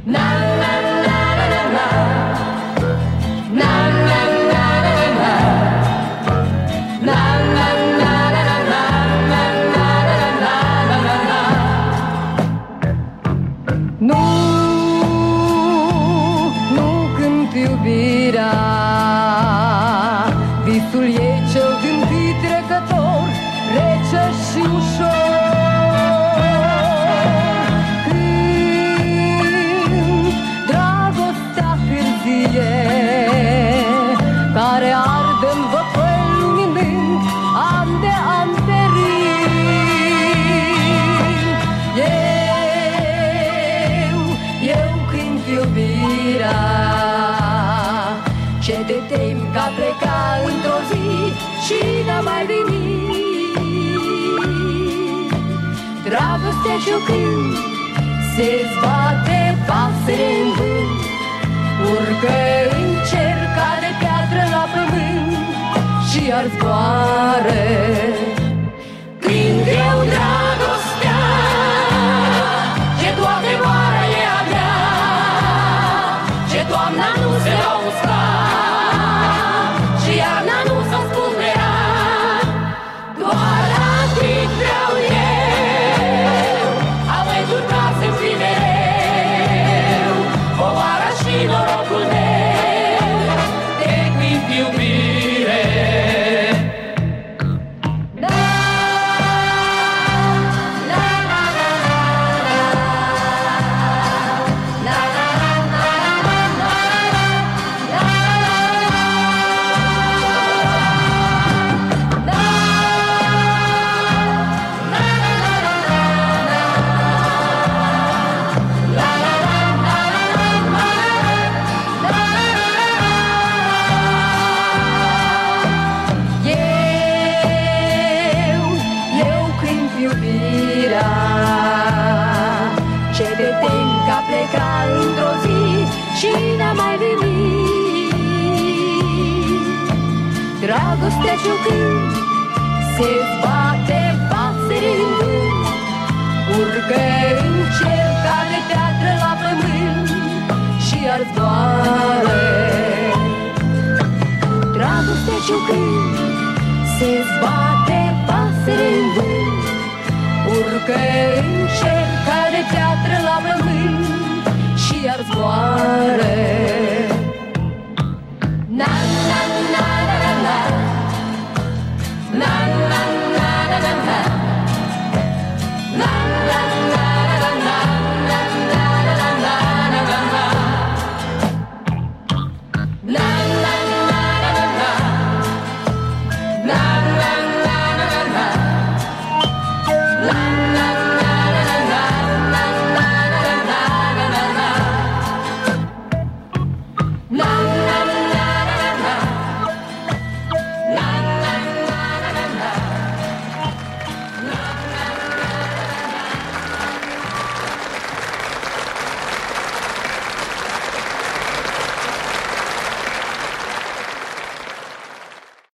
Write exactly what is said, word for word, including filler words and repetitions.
Visul ei cel din trecător, rece și ușor. Când dragostea târzie, care arde-n văpăi luminând, an de an terind. Eu, eu cânt iubirea, ce te temi că a pleca într-o zi și n-a mai venit. Dragostea și-o când se zbate pasăre în vânt, urcă în cer ca de piatră la pământ și iar zboară. Când eu dragostea, ce toate vara e a mea, ce toamna nu se va usca, iarna nu s-o spulbera, doar atât vreau eu, a văzut ca să fii mereu, povara și norocul meu, te cânt iubire. Ce de temi că a pleca într-o zi și n-a mai venit. Dragostea și-o când se zbate pasăre în vânt, urcă în cer ca de piatră la pământ și iar zboară. Dragostea și-o când se zbate pasăre în vânt, urcă în cer ca de piatră la pământ și iar zboară.